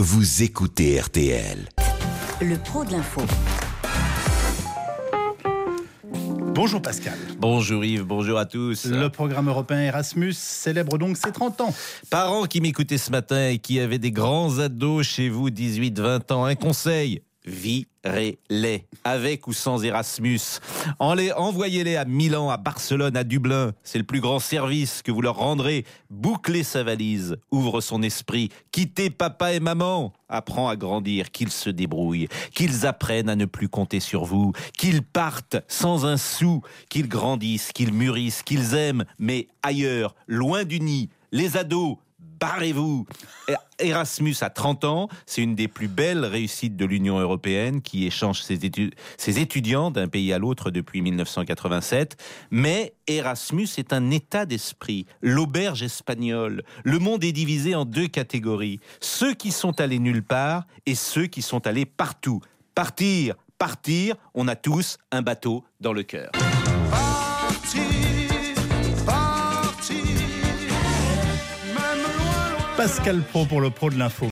vous écoutez RTL. Le pro de l'info. Bonjour Pascal. Bonjour Yves, bonjour à tous. Le programme européen Erasmus célèbre donc ses 30 ans. Parents qui m'écoutaient ce matin et qui avaient des grands ados chez vous, 18-20 ans, un conseil, virez-les, avec ou sans Erasmus. Envoyez-les à Milan, à Barcelone, à Dublin. C'est le plus grand service que vous leur rendrez. Bouclez sa valise, ouvre son esprit, quittez papa et maman. Apprends à grandir, qu'ils se débrouillent, qu'ils apprennent à ne plus compter sur vous, qu'ils partent sans un sou, qu'ils grandissent, qu'ils mûrissent, qu'ils aiment, mais ailleurs, loin du nid. Les ados, barrez-vous. Erasmus à 30 ans, c'est une des plus belles réussites de l'Union européenne qui échange ses étudiants d'un pays à l'autre depuis 1987. Mais Erasmus est un état d'esprit, l'auberge espagnole. Le monde est divisé en deux catégories. Ceux qui sont allés nulle part et ceux qui sont allés partout. Partir, on a tous un bateau dans le cœur. Pascal Pro pour le pro de l'info.